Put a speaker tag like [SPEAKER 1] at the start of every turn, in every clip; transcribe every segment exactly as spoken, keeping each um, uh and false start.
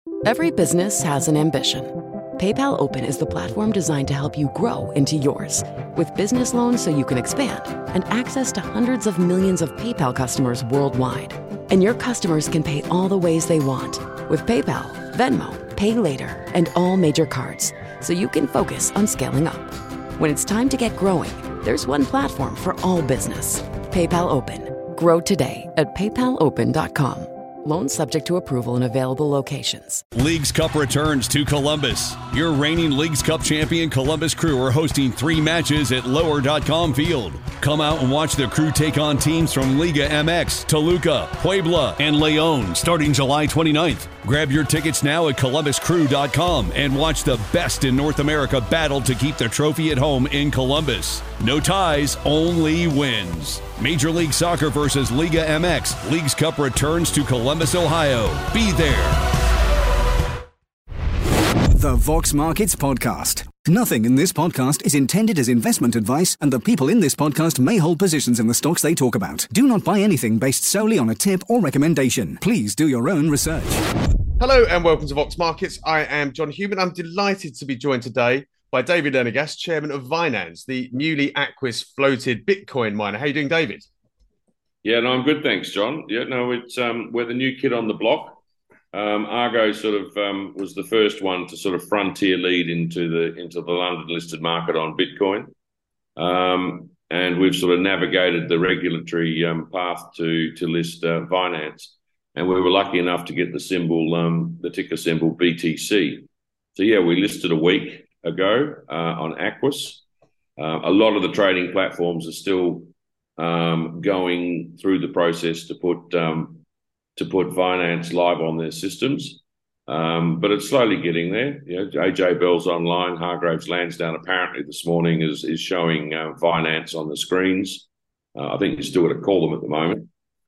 [SPEAKER 1] Every business has an ambition. PayPal Open is the platform designed to help you grow into yours. With business loans so you can expand and access to hundreds of millions of PayPal customers worldwide. And your customers can pay all the ways they want with PayPal, Venmo, Pay Later, and all major cards, so you can focus on scaling up. When it's time to get growing, there's one platform for all business. PayPal Open. Grow today at paypal open dot com. Loans subject to approval in available locations.
[SPEAKER 2] Leagues Cup returns to Columbus. Your reigning Leagues Cup champion Columbus Crew are hosting three matches at lower dot com Field. Come out and watch the Crew take on teams from Liga M X, Toluca, Puebla, and Leon starting July twenty-ninth. Grab your tickets now at columbus crew dot com and watch the best in North America battle to keep the trophy at home in Columbus. No ties, only wins. Major League Soccer versus Liga M X. Leagues Cup returns to Columbus, Ohio. Be there.
[SPEAKER 3] The Vox Markets Podcast. Nothing in this podcast is intended as investment advice, and the people in this podcast may hold positions in the stocks they talk about. Do not buy anything based solely on a tip or recommendation. Please do your own research.
[SPEAKER 4] Hello and welcome to Vox Markets. I am John Human. I'm delighted to be joined today by David Ernegast, chairman of Vinance, the newly Aquis floated Bitcoin miner. How are you doing, David?
[SPEAKER 5] Yeah, no, I'm good, thanks, John. Yeah, no, it's um, we're the new kid on the block. Um, Argo sort of um, was the first one to sort of frontier lead into the into the London listed market on Bitcoin, um, and we've sort of navigated the regulatory um, path to to list uh, Vinance, and we were lucky enough to get the symbol, um, the ticker symbol B T C. So yeah, we listed a week ago uh, on Aquis. Uh, a lot of the trading platforms are still um, going through the process to put um, to put Vinance live on their systems, um, but it's slowly getting there. You know, A J Bell's online, Hargreaves Lansdowne apparently this morning is is showing uh, Vinance on the screens. Uh, I think you still got to call them at the moment,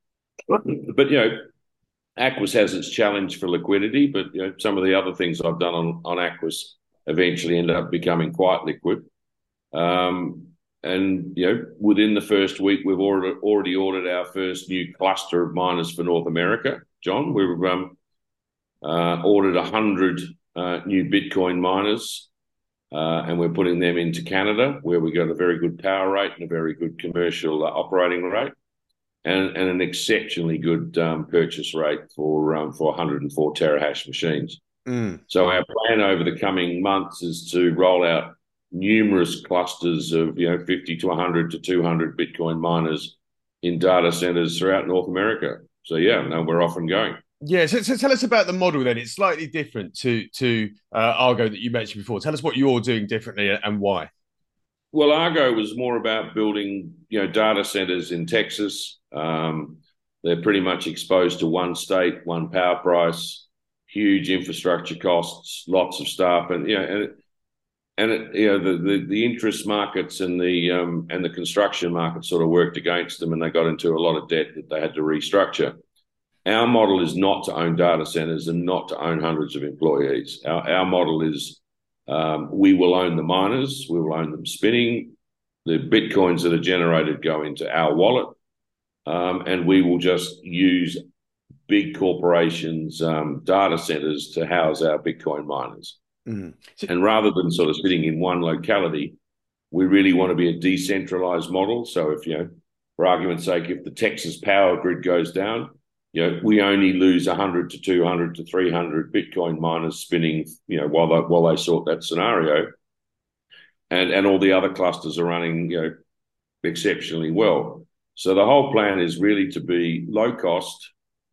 [SPEAKER 5] but you know, Aquis has its challenge for liquidity. But you know, some of the other things I've done on on Aquis eventually end up becoming quite liquid. Um, And, you know, within the first week, we've already, already ordered our first new cluster of miners for North America. John, we've um, uh, ordered one hundred uh, new Bitcoin miners, uh, and we're putting them into Canada, where we got a very good power rate and a very good commercial uh, operating rate, and, and an exceptionally good um, purchase rate for um, for one hundred four terahash machines. Mm. So our plan over the coming months is to roll out numerous clusters of, you know, fifty to one hundred to two hundred Bitcoin miners in data centers throughout North America. So, yeah, no, we're off and going.
[SPEAKER 4] Yeah, so, so tell us about the model then. It's slightly different to to uh, Argo that you mentioned before. Tell us what you're doing differently and why.
[SPEAKER 5] Well, Argo was more about building, you know, data centers in Texas. Um, they're pretty much exposed to one state, one power price, huge infrastructure costs, lots of staff, and, you know, and And it, you know, the, the the interest markets and the um, and the construction market sort of worked against them, and they got into a lot of debt that they had to restructure. Our model is not to own data centers and not to own hundreds of employees. Our our model is um, we will own the miners, we will own them spinning. The bitcoins that are generated go into our wallet, um, and we will just use big corporations' um, data centers to house our Bitcoin miners. Mm. And rather than sort of sitting in one locality, we really want to be a decentralized model. So if, you know, for argument's sake, if the Texas power grid goes down, you know, we only lose one hundred to two hundred to three hundred Bitcoin miners spinning, you know, while they, while they sort that scenario. And, and all the other clusters are running, you know, exceptionally well. So the whole plan is really to be low cost,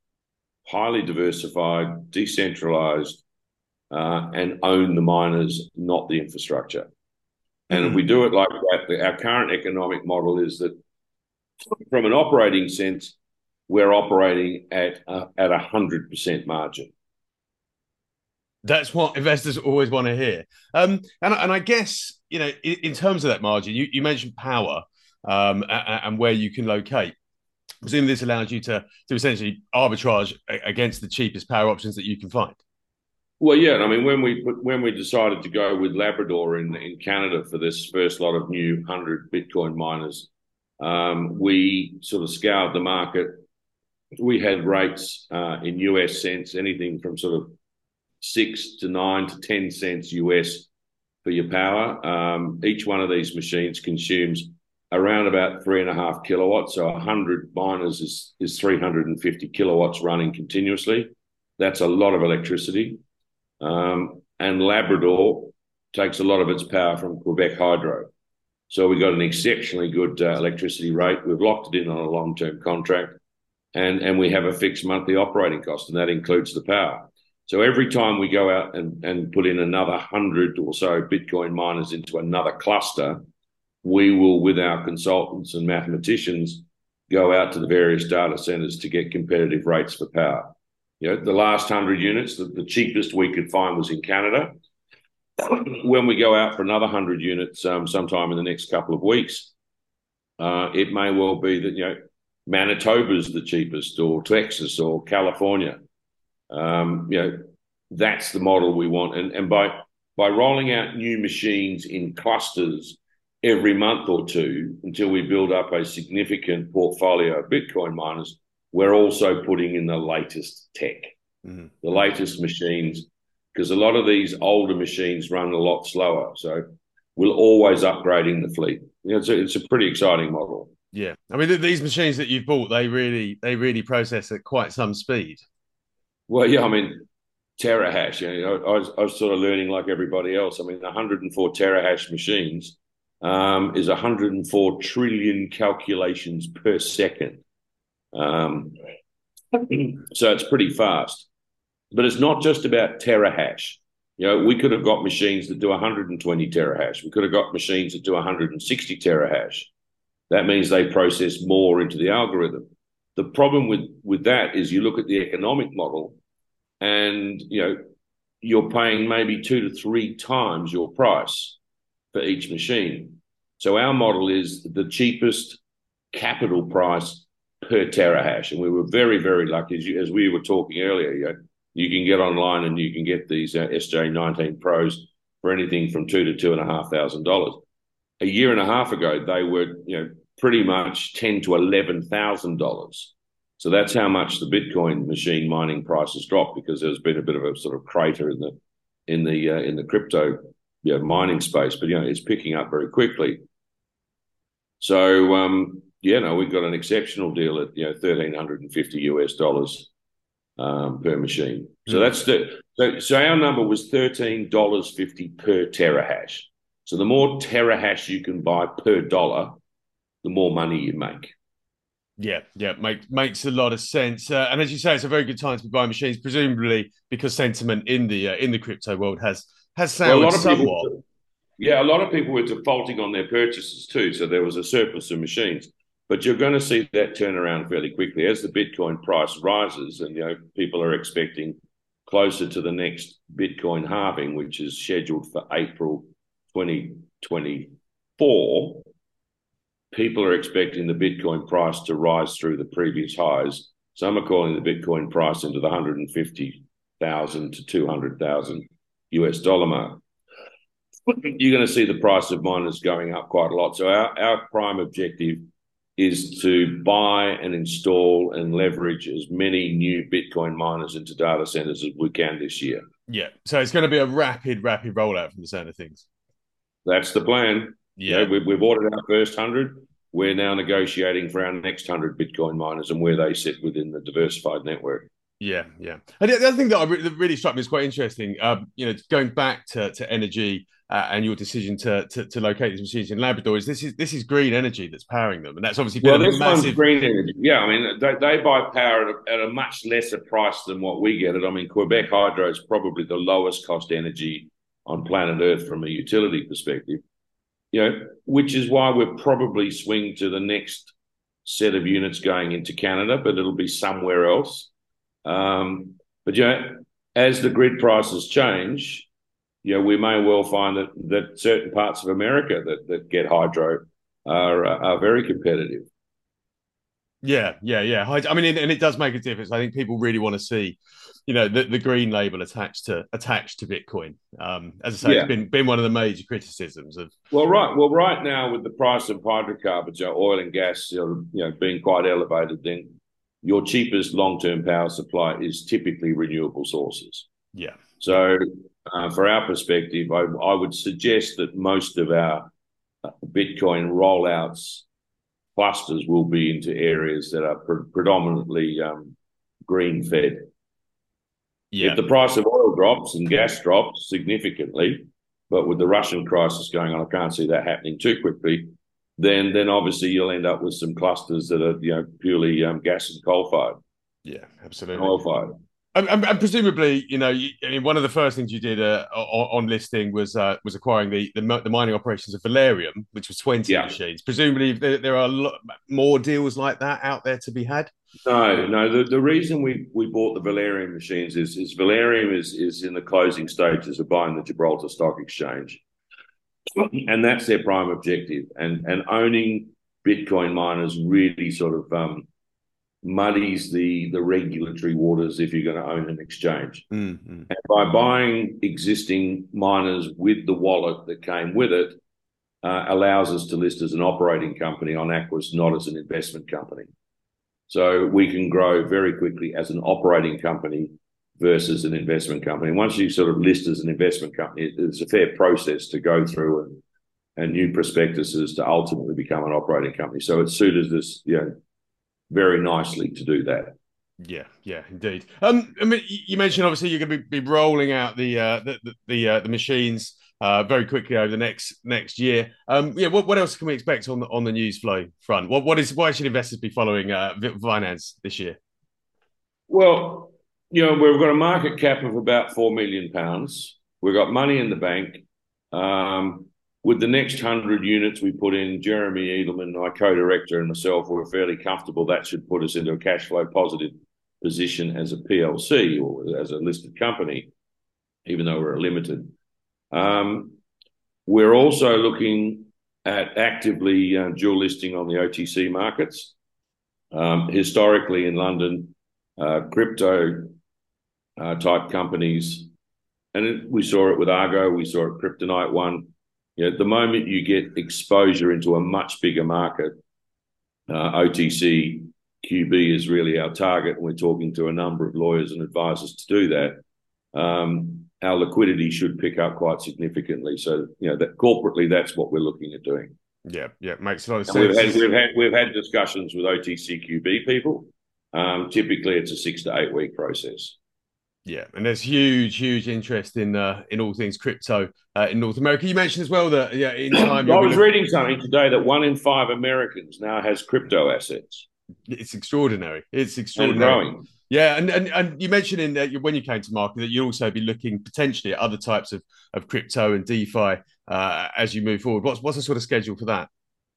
[SPEAKER 5] highly diversified, decentralized, Uh, and own the miners, not the infrastructure. And mm. if we do it like that, our current economic model is that from an operating sense, we're operating at uh, at a one hundred percent margin.
[SPEAKER 4] That's what investors always want to hear. Um, and, and I guess, you know, in, in terms of that margin, you, you mentioned power um, and, and where you can locate. I presume this allows you to, to essentially arbitrage against the cheapest power options that you can find.
[SPEAKER 5] Well, yeah, I mean, when we when we decided to go with Labrador in, in Canada for this first lot of new one hundred Bitcoin miners, um, we sort of scoured the market. We had rates uh, in U S cents, anything from sort of six to nine to ten cents U S for your power. Um, each one of these machines consumes around about three and a half kilowatts. So one hundred miners is, is three hundred fifty kilowatts running continuously. That's a lot of electricity. Um, and Labrador takes a lot of its power from Quebec Hydro. So we got an exceptionally good uh, electricity rate. We've locked it in on a long-term contract, and, and we have a fixed monthly operating cost, and that includes the power. So every time we go out and, and put in another one hundred or so Bitcoin miners into another cluster, we will, with our consultants and mathematicians, go out to the various data centers to get competitive rates for power. You know, the last one hundred units, the, the cheapest we could find was in Canada. When we go out for another one hundred units um, sometime in the next couple of weeks, uh, it may well be that, you know, Manitoba's the cheapest, or Texas or California. Um, you know, that's the model we want. And, and by, by rolling out new machines in clusters every month or two until we build up a significant portfolio of Bitcoin miners, we're also putting in the latest tech, mm-hmm. the latest machines, because a lot of these older machines run a lot slower. So we're always upgrading the fleet. You know, it's a, it's a pretty exciting model.
[SPEAKER 4] Yeah. I mean, th- these machines that you've bought, they really, they really process at quite some speed.
[SPEAKER 5] Well, yeah, I mean, terahash, you know, I was, I was sort of learning like everybody else. I mean, one hundred four terahash machines um, is one hundred four trillion calculations per second. Um, so it's pretty fast. But it's not just about terahash. You know, we could have got machines that do one hundred twenty terahash. We could have got machines that do one hundred sixty terahash. That means they process more into the algorithm. The problem with, with that is you look at the economic model and, you know, you're paying maybe two to three times your price for each machine. So our model is the cheapest capital price per terahash. And we were very, very lucky, as, you, as we were talking earlier, you know, you can get online and you can get these uh, S J nineteen Pros for anything from two to two and a half thousand dollars. A year and a half ago, they were, you know, pretty much ten to eleven thousand dollars. So that's how much the Bitcoin machine mining price has dropped, because there's been a bit of a sort of crater in the in the uh, in the crypto you know, mining space. But you know, it's picking up very quickly. So um, yeah, no, we've got an exceptional deal at you know thirteen hundred and fifty US dollars. Um, per machine. So mm. that's the so, so our number was thirteen dollars fifty per terahash. So the more terahash you can buy per dollar, the more money you make.
[SPEAKER 4] Yeah, yeah, make, makes a lot of sense. Uh, and as you say, it's a very good time to be buying machines, presumably because sentiment in the uh, in the crypto world has has soured well, a lot of somewhat.
[SPEAKER 5] People, yeah, a lot of people were defaulting on their purchases too, so there was a surplus of machines. But you're going to see that turn around fairly quickly as the Bitcoin price rises, and you know people are expecting closer to the next Bitcoin halving, which is scheduled for April twenty twenty-four. People are expecting the Bitcoin price to rise through the previous highs. Some are calling the Bitcoin price into the one hundred fifty thousand to two hundred thousand US dollar mark. You're going to see the price of miners going up quite a lot. So our, our prime objective is to buy and install and leverage as many new Bitcoin miners into data centers as we can this year.
[SPEAKER 4] Yeah. So it's going to be a rapid, rapid rollout from the sound of things.
[SPEAKER 5] That's the plan.
[SPEAKER 4] Yeah.
[SPEAKER 5] You know, we, we've ordered our first one hundred. We're now negotiating for our next one hundred Bitcoin miners and where they sit within the diversified network.
[SPEAKER 4] Yeah, yeah. And the other thing that, I re- that really struck me is quite interesting. Um, you know, going back to, to energy uh, and your decision to, to to locate these machines in Labrador is this is this is green energy that's powering them, and that's obviously been
[SPEAKER 5] well,
[SPEAKER 4] a
[SPEAKER 5] this
[SPEAKER 4] massive.
[SPEAKER 5] one's green energy. Yeah, I mean they, they buy power at a, at a much lesser price than what we get it. I mean, Quebec Hydro is probably the lowest cost energy on planet Earth from a utility perspective. You know, which is why we'll probably swing to the next set of units going into Canada, but it'll be somewhere else. Um, but you know, as the grid prices change, you know, we may well find that that certain parts of America that, that get hydro are are very competitive.
[SPEAKER 4] Yeah, yeah, yeah. I mean, and it does make a difference. I think people really want to see, you know, the, the green label attached to attached to Bitcoin. Um, as I say, yeah. it's been been one of the major criticisms of.
[SPEAKER 5] Well, right. Well, right now with the price of hydrocarbons, you know, oil and gas, you know, being quite elevated, then your cheapest long-term power supply is typically renewable sources.
[SPEAKER 4] Yeah,
[SPEAKER 5] So uh, for our perspective, I, I would suggest that most of our Bitcoin rollouts clusters will be into areas that are pre- predominantly um, green fed. Yeah. If the price of oil drops and gas drops significantly, but with the Russian crisis going on, I can't see that happening too quickly, then then obviously you'll end up with some clusters that are, you know, purely um, gas and coal fired.
[SPEAKER 4] Yeah, absolutely.
[SPEAKER 5] Oil fired.
[SPEAKER 4] And, and, and presumably, you know, you, I mean, one of the first things you did uh, on, on listing was uh, was acquiring the, the the mining operations of Valerium, which was twenty yeah. machines. Presumably, there, there are a lot more deals like that out there to be had.
[SPEAKER 5] No, no. The, the reason we, we bought the Valerium machines is, is Valerium is is in the closing stages of buying the Gibraltar Stock Exchange, and that's their prime objective. And and owning Bitcoin miners really sort of um, muddies the the regulatory waters if you're going to own an exchange.
[SPEAKER 4] Mm-hmm.
[SPEAKER 5] And by buying existing miners with the wallet that came with it, uh, allows us to list as an operating company on Aquis, not as an investment company. So we can grow very quickly as an operating company versus an investment company. Once you sort of list as an investment company, it's a fair process to go through and, and new prospectuses to ultimately become an operating company. So it suited us, you know, very nicely to do that.
[SPEAKER 4] Yeah, yeah, indeed. Um, I mean, you mentioned obviously you're going to be, be rolling out the uh, the the, the, uh, the machines uh, very quickly over the next next year. Um, yeah, what, what else can we expect on the on the news flow front? What what is why should investors be following uh, Binance this year?
[SPEAKER 5] Well, you know, we've got a market cap of about four million pounds. We've got money in the bank. Um, With the next hundred units we put in, Jeremy Edelman, my co-director, and myself, we're fairly comfortable that should put us into a cash flow positive position as a P L C or as a listed company, even though we're limited. Um, we're also looking at actively uh, dual listing on the O T C markets. Um, historically in London, uh, crypto uh, type companies, and it, we saw it with Argo, we saw it Kryptonite One. You know, the moment you get exposure into a much bigger market, uh, O T C Q B is really our target, and we're talking to a number of lawyers and advisors to do that. Um, our liquidity should pick up quite significantly. So, you know, that corporately, that's what we're looking at doing.
[SPEAKER 4] Yeah, yeah, makes a lot of
[SPEAKER 5] and
[SPEAKER 4] sense.
[SPEAKER 5] We've had, we've had we've had discussions with O T C Q B people. Um, typically, it's a six to eight week process.
[SPEAKER 4] Yeah, and there's huge, huge interest in uh, in all things crypto uh, in North America. You mentioned as well that yeah, in time.
[SPEAKER 5] I was reading something today that one in five Americans now has crypto assets.
[SPEAKER 4] It's extraordinary. It's extraordinary.
[SPEAKER 5] And growing.
[SPEAKER 4] Yeah, and, and and you mentioned in that when you came to market that you'd also be looking potentially at other types of, of crypto and DeFi uh, as you move forward. What's what's the sort of schedule for that?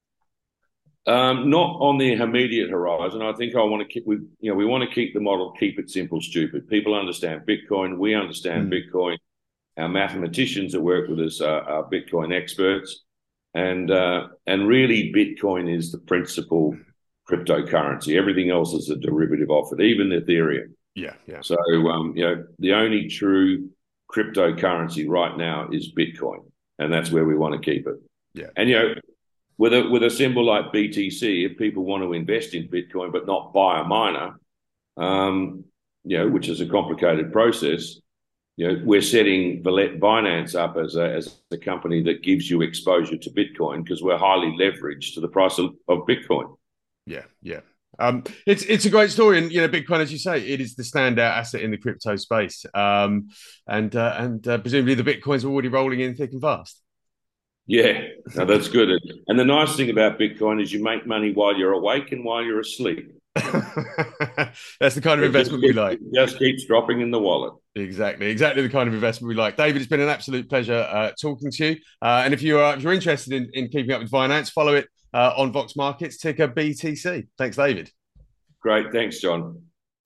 [SPEAKER 5] Um, not on the immediate horizon. I think I want to keep, we, you know, we want to keep the model, keep it simple, stupid. People understand Bitcoin. We understand mm. Bitcoin. Our mathematicians that work with us are, are Bitcoin experts, and uh, and really Bitcoin is the principal cryptocurrency. Everything else is a derivative of it, even Ethereum.
[SPEAKER 4] Yeah, yeah.
[SPEAKER 5] So um, you know, the only true cryptocurrency right now is Bitcoin, and that's where we want to keep it.
[SPEAKER 4] Yeah,
[SPEAKER 5] and you know. With a with a symbol like B T C, if people want to invest in Bitcoin but not buy a miner, um, you know, which is a complicated process, you know, we're setting Binance up as a as a company that gives you exposure to Bitcoin because we're highly leveraged to the price of, of Bitcoin.
[SPEAKER 4] Yeah, yeah. Um, it's it's a great story, and you know, Bitcoin, as you say, it is the standout asset in the crypto space, um, and uh, and uh, presumably the Bitcoins are already rolling in thick and fast.
[SPEAKER 5] Yeah, no, that's good. And the nice thing about Bitcoin is you make money while you're awake and while you're asleep.
[SPEAKER 4] That's the kind of it investment
[SPEAKER 5] just,
[SPEAKER 4] we like.
[SPEAKER 5] It just keeps dropping in the wallet.
[SPEAKER 4] Exactly, exactly the kind of investment we like. David, it's been an absolute pleasure uh, talking to you. Uh, and if you are if you're interested in, in keeping up with finance, follow it uh, on Vox Markets, ticker B T C. Thanks, David.
[SPEAKER 5] Great, thanks, John.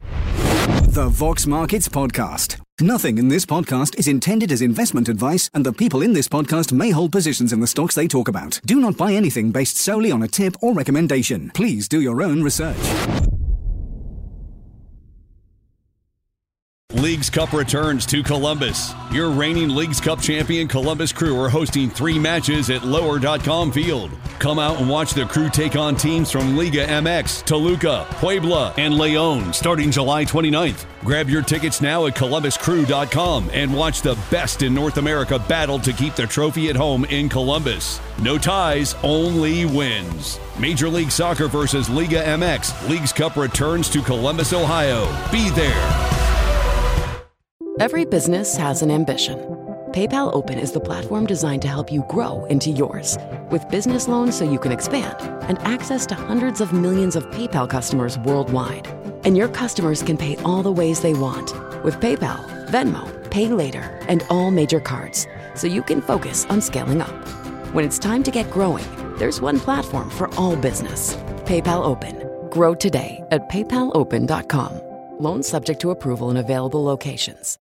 [SPEAKER 3] The Vox Markets Podcast. Nothing in this podcast is intended as investment advice, and the people in this podcast may hold positions in the stocks they talk about. Do not buy anything based solely on a tip or recommendation. Please do your own research.
[SPEAKER 2] Leagues Cup returns to Columbus. Your reigning Leagues Cup champion Columbus Crew are hosting three matches at lower dot com Field. Come out and watch the Crew take on teams from Liga M X, Toluca, Puebla, and León starting July twenty-ninth. Grab your tickets now at columbus crew dot com and watch the best in North America battle to keep the trophy at home in Columbus. No ties, only wins. Major League Soccer versus Liga M X. Leagues Cup returns to Columbus, Ohio. Be there.
[SPEAKER 1] Every business has an ambition. PayPal Open is the platform designed to help you grow into yours. With business loans so you can expand and access to hundreds of millions of PayPal customers worldwide. And your customers can pay all the ways they want with PayPal, Venmo, Pay Later, and all major cards, so you can focus on scaling up. When it's time to get growing, there's one platform for all business. PayPal Open. Grow today at paypal open dot com. Loans subject to approval in available locations.